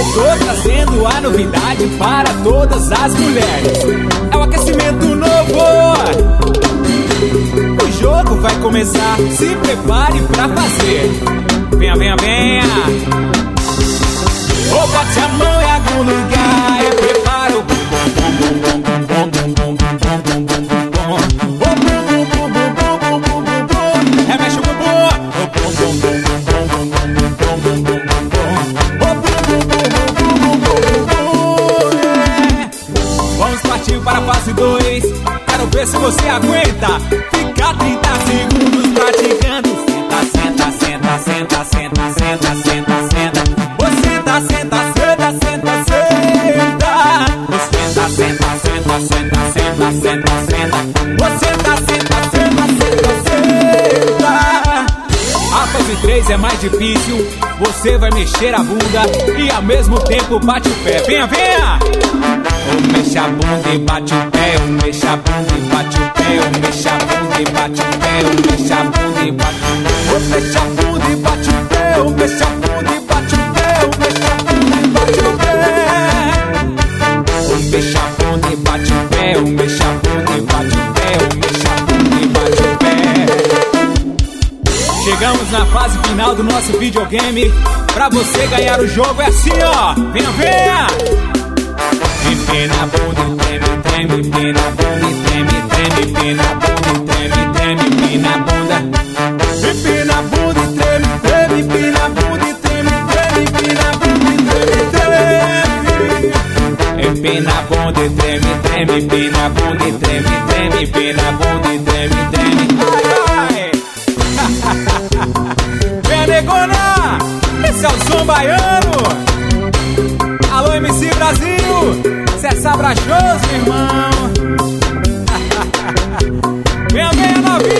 tô trazendo a novidade para todas as mulheres. É o aquecimento novo. O jogo vai começar, se prepare pra fazer. Venha, venha, venha. Ou bote a mão em algum lugar e prepara o bum bum bum bum bum bum bum bum bum bum bum. O bum bum bum bum bum bum bum bum. Remexe o bumbum. O bum bum bum bum bum bum bum bum bum bum. O bum bum bum bum bum bum bum. Vamos partir para a fase 2. Quero ver se você aguenta. Fica 30 segundos praticando. Senta, senta, senta, senta, senta, senta, senta. Senta, senta, senta, senta, senta. Senta, senta, senta, senta, senta, senta, senta. Senta, senta, senta, senta, senta. A fase 3 é mais difícil. Você vai mexer a bunda e ao mesmo tempo bate o pé. Venha, venha! Mexe a bunda e bate o pé. Mexe a bunda e bate o pé. Mexe a bunda e bate o pé. Mexe a bunda e bate o pé. Mexe a bunda e bate o pé. Mexe a bunda e bate o pé. Mexe a bunda e bate o pé. Mexe a bunda e bate o pé. Mexe a bunda e bate o pé. Mexe a bunda e bate o pé. Chegamos na fase final do nosso videogame. Pra você ganhar o jogo é assim, ó. Venha, venha! Empina a bunda, treme, treme, empina a bunda, treme, treme, empina a bunda, treme, treme, empina a bunda. Empina a bunda e treme, treme, empina a bunda e treme, treme, empina a bunda e treme, treme. Empina a bunda e treme, treme, empina a bunda e treme, treme, empina a bunda e treme, treme. Vai, vai! Vem, negona! Esse é o som baiano! Alô, MC Brasil! Cê é sabrachoso, meu irmão! Venha, venha, novinha!